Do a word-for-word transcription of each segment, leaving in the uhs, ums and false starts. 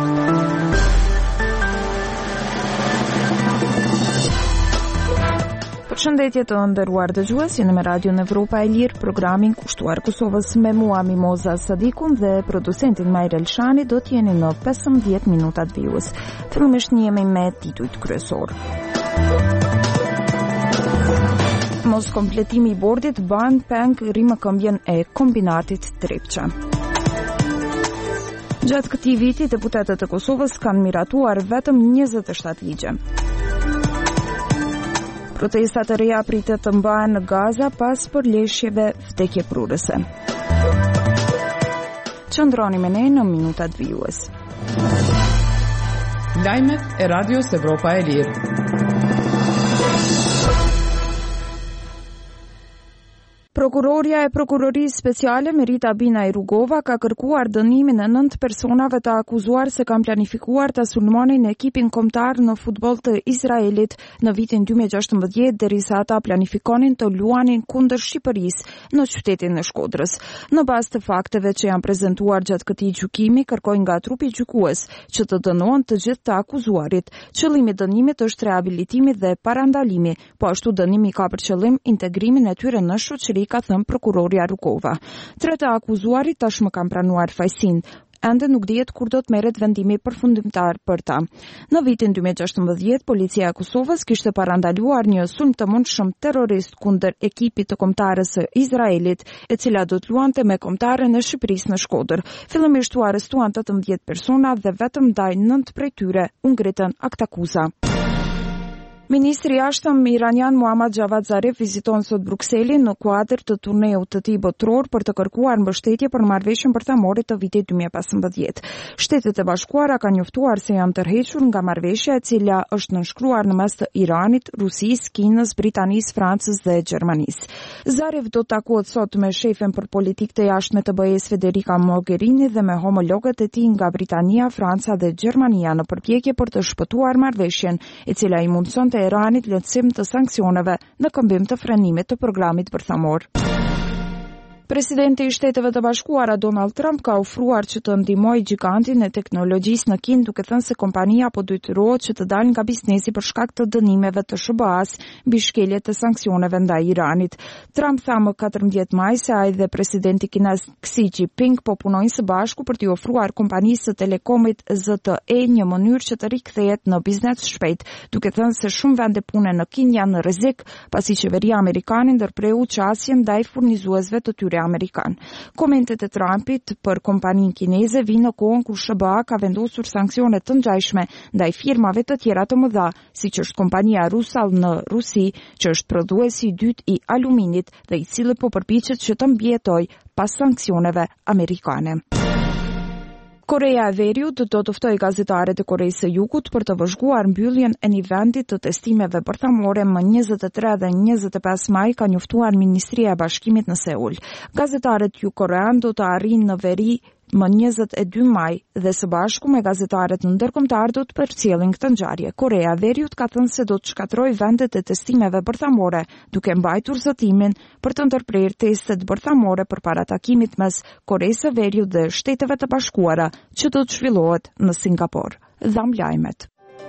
Përshëndetje të nderuar dëgjues, jeni me Radion Evropa e Lirë, programin kushtuar Kosovës me mua Mimoza Sadikun dhe producentin Majr Elshani. Do t'jeni në pesëmbëdhjetë minutat vijues. Fillimisht njemi me titujt kryesor. Mos kompletimi i bordit ban peng rimëkëmbjen e kombinatit Trepça. Gjatë këtij viti, deputetët e Kosovës kanë miratuar vetëm njëzet e shtatë ligje. Protestat e reja pritet të mbahen në Gaza pas përleshjeve vdekjeprurëse. Qëndroni me ne në minutat vijues. Lajmet e Radios Evropa e Lirë. Prokuroria e Prokurorisë Speciale Merita Binaj Rugova ka kërkuar dënimin e nëntë personave të akuzuar se kanë planifikuar të sulmonin ekipin kombëtar në futboll të Izraelit në vitin dy mijë e gjashtëmbëdhjetë derisa ata planifikonin të luanin kundër Shqipërisë në qytetin e Shkodrës. Në bazë të fakteve që janë prezantuar gjatë këtij gjykimi, kërkojnë nga trupi gjykues që të dënohen të gjithë të akuzuarit. Qëllimi i dënimit është rehabilitimi dhe parandalimi, po ashtu dënimi ka për qëllim integrimin e tyre në shoqëri, ka thënë prokuroria Rugova. Tre të akuzuarit tashmë kanë pranuar fajsin. Ende nuk dihet kur do të merret vendimi përfundimtar për ta. Në vitin dy mijë e gjashtëmbëdhjetë, policia e Kosovës kishte parandaluar një sulm të mundshëm terrorist kundër ekipit të kombëtarës së Izraelit, e cila do të luante me kombëtaren e Shqipërisë në Shkodër. Fillimisht u arrestuan tetëmbëdhjetë persona dhe vetëm ndaj nëntë prej tyre u ngritën aktakuza. Ministri i jashtëm iranian Muhammad Javad Zarif viziton sot Brukselin në kuadër të turneut të tij botror për të kërkuar mbështetje për marrëveshjen bërthamore të vitit dy mijë e pesëmbëdhjetë. Shtetet e Bashkuara kanë njoftuar se janë tërhequr nga marrëveshja e cila është nënshkruar në mes të Iranit, Rusisë, Kinës, Britanisë, Francës dhe Gjermanisë. Zarif do të takohet sot me shefen për politikë të jashtme të B E S Federica Mogherini dhe me homologët e tij nga Britania, Franca dhe Gjermania në përpjekje për të shpëtuar marrëveshjen, e cila i mundsonte Iranit lehtësim të sanksioneve në këmbim të frenimit të programit bërthamor. Presidenti i Shteteve të Bashkuara Donald Trump ka ofruar që të ndihmojë gigantin e teknologjisë në Kinë, duke thënë se kompania po detyrohet që të dalë nga biznesi për shkak të dënimeve të S B A-s mbi shkeljet të sanktsioneve ndaj Iranit. Trump tha më katërmbëdhjetë maj se ai dhe presidenti kinez Xi Jinping po punojnë së bashku për t'i ofruar kompanisë së telekomit Z T E një mënyrë që të rikthehet në biznes shpejt, duke thënë se shumë vende pune në Kinë janë në rrezik pasi qeveria amerikane ndërpreu qasje ndaj furnizuesve të tyre amerikan. Komentet e Trumpit për kompaninë kineze vinë në kohën kur S B A ka vendosur sanksione të ngjashme ndaj firmave të tjera të mëdha, siç është kompania Rusal në Rusi, që është prodhuesi i dytë i aluminit dhe i cili po përpiqet që të mbijetojë pas sanksioneve amerikane. Korea e Veriut do të ftojë gazetarët e Koreisë së Jugut për të vëzhguar mbylljen e një vendi të testimeve bërthamore më njëzet e tre dhe njëzet e pesë maj, ka njoftuar Ministria e Bashkimit në Seul. Gazetarët jugokorean do të arrijnë në veri më njëzet e dy maj dhe së bashku me gazetarët ndërkombëtar do të përcjellin këtë ngjarje. Korea e Veriut ka thënë se do të shkatërrojë vendet e testimeve bërthamore, duke mbajtur zëtimin për të ndërprerë testet bërthamore përpara takimit mes Koreisë së Veriut dhe Shteteve të Bashkuara, që do të zhvillohet në Singapur. Dham lajmet.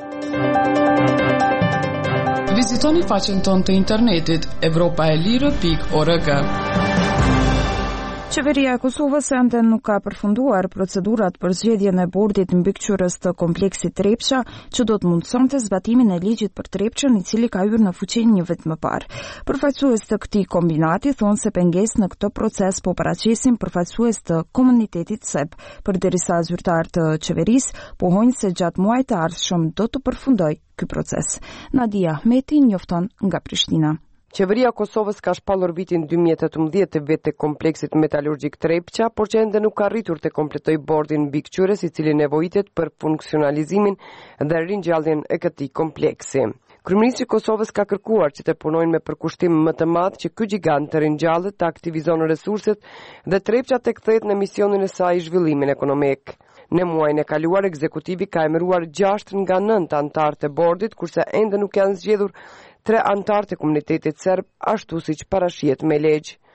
Vizitoni faqen tonë të internetit evropaelire pikë org. Qeveria e Kosovës ende nuk ka përfunduar procedurat për zgjedhjen e bordit mbikëqyrës të kompleksit Trepça, që do të mundsonte zbatimin e ligjit për Trepçën, i cili ka hyrë në fuqi një vit më parë. Përfaqësues të këtij kombinati thonë se pengesë në këtë proces po paraqesin përfaqësues të komunitetit serb, përderisa zyrtarë të qeverisë pohojnë se gjatë muajit të ardhshëm do të përfundojë ky proces. Nadia Ahmeti njofton nga Prishtina. Qeveria e Kosovës ka shpallur vitin dy mijë e tetëmbëdhjetë të vetë të kompleksit metalurgjik Trepça, por që ende nuk ka arritur të kompletojë bordin mbikëqyrës, i cili nevojitet për funksionalizimin dhe ringjalljen e këtij kompleksi. Kryeministri i Kosovës ka kërkuar që të punojnë me përkushtim më të madh që ky gjigant të ringjallet të aktivizon resurset dhe Trepça të kthehet në misionin e saj i zhvillimin ekonomik. Në muajin e kaluar, ekzekutivi ka emëruar gjashtë nga nëntë anëtarë të bordit, kurse ende nuk janë zgjedhur tre anëtarë të komunitetit serb, ashtu siç parashihet me ligj.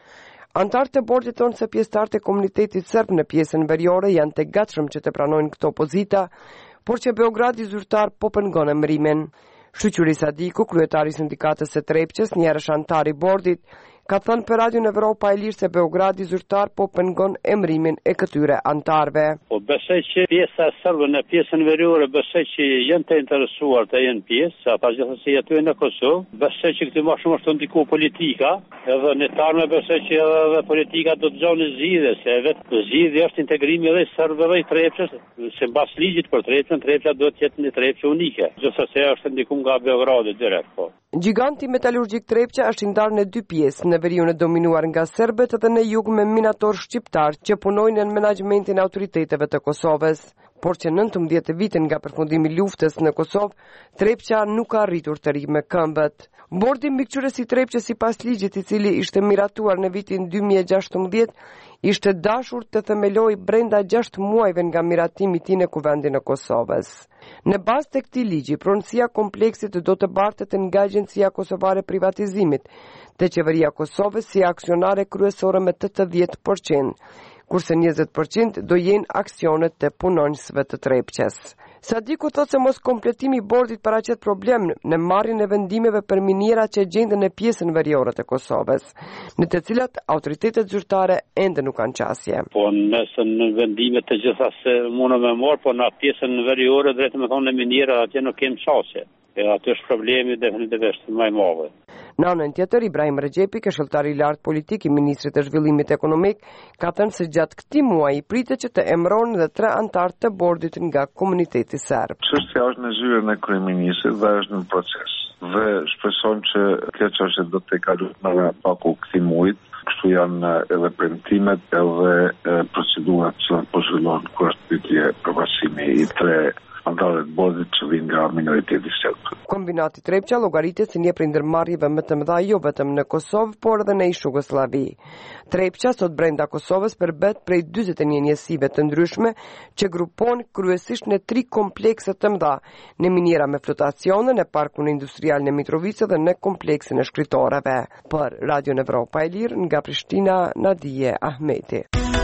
Antarët e bordit thonë se pjesëtarët e komunitetit serb në pjesën veriore janë të gatshëm që të pranojnë këto pozita, por që Beogradi zyrtar po pengon emërimin. Shqyqyri Sadiku, kryetari i sindikatës së Trepçës, njerësh antar i bordit, ka thënë për Radio Evropa e Lirë se Beogradi zyrtar po pengon emërimin e këtyre antarëve. Po besoj që pjesa serbe në pjesën veriore besoj që janë të interesuar të jenë pjesë, ata gjithsesi jetojnë në Kosovë. Besoj që këtë më shumë është të ndiku politika, edhe në tarme besoj që edhe politika do të gjonë zgjidhje, se vetë zgjidhja është integrimi edhe i serbëve dhe i Trepçës, se mbas ligjit për Trepçën, Trepça do të jetë një Trepçë unike. Gjithsesi është ndiku nga Beogradi direkt, po. Giganti metalurgjik Trepça është i ndarë në dy pjesë, në veriun e dominuar nga serbët dhe në jug me minator shqiptar që punojnë në menaxhmentin e autoriteteve të Kosovës. Por që nëntëmbëdhjetë vitin nga përfundimi i luftës në Kosovë, Trepça nuk ka arritur të rrimë këmbët. Bordi mbikëqyrës i Trepçës sipas ligjit i cili ishte miratuar në vitin dy mijë e gjashtëmbëdhjetë, ishte dashur të themeloj brenda gjashtë muajve nga miratimi i tij në kuvendin e Kosovës. Në bazë të këtij ligji, pronësia kompleksit do të bartet nga Agjencia Kosovare e Privatizimit, te qeveria e Kosovës si aksionare kryesore me tetëdhjetë përqind, kurse njëzet përqind do jenë aksionet të punonjësve të Trepçës. Sadiku thot se mos kompletimi i bordit paraqet problem në marrjen e vendimeve për minierat që gjenden në pjesën veriore të Kosovës, në të cilat autoritetet zyrtare ende nuk kanë qasje. Po nëse në vendimet të gjitha se mundë me marë, po në pjesën veriore drejtë me thonë në miniera atje nuk kemë qasje. E aty është problemi definitivisht më i madh. Në anën tjetër, Ibrahim Rexhepi, këshilltari i lartë politik i ministrit të zhvillimit ekonomik, ka thënë se gjatë këtij muaji pritet që të emërohen edhe tre antarë të bordit nga komuniteti serb. Çështja është në zyrën e kryeministit dhe është në proces. Dhe shpresojmë që kjo çështje do të kalojë në paku këtij muaji. Kështu janë edhe premtimet edhe procedurat që po zhvillohen kur është pyetje përfaqësimi i tre antarët bordit që vinë nga minoriteti serb. Kombinati Trepça llogaritet si një prej ndërmarrjeve më të mëdha jo vetëm në Kosovë, por edhe në Jugosllavi. Trepça sot brenda Kosovës përbet prej dyzet e një njësive të ndryshme që grupon kryesisht në tri komplekse të mëdha, në miniera me flotacione, në parkun industrial në Mitrovica dhe në kompleksin e shkritorëve. Për Radio Evropa e Lirë nga Prishtina, Nadije Ahmeti.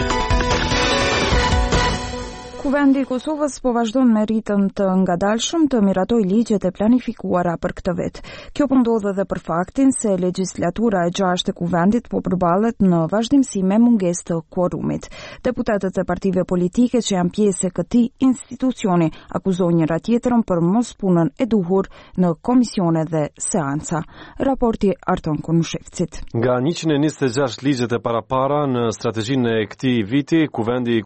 Kuvendi i Kosovës po vazhdon me ritëm të ngadalshëm të miratoj ligjet e planifikuara për këtë vit. Kjo po ndodh edhe për faktin se legjislatura e gjashtë e kuvendit po përballet në vazhdimsi me mungesë të quorumit. Deputetët e partive politike që janë pjesë e këtij institucioni akuzojnë njëra tjetrën për mos punën e duhur në komisione dhe seanca. Raporti Arton Konushevcit. Nga njëqind e njëzet e gjashtë ligjet e parapara në strategjinë e këtij viti, kuvendi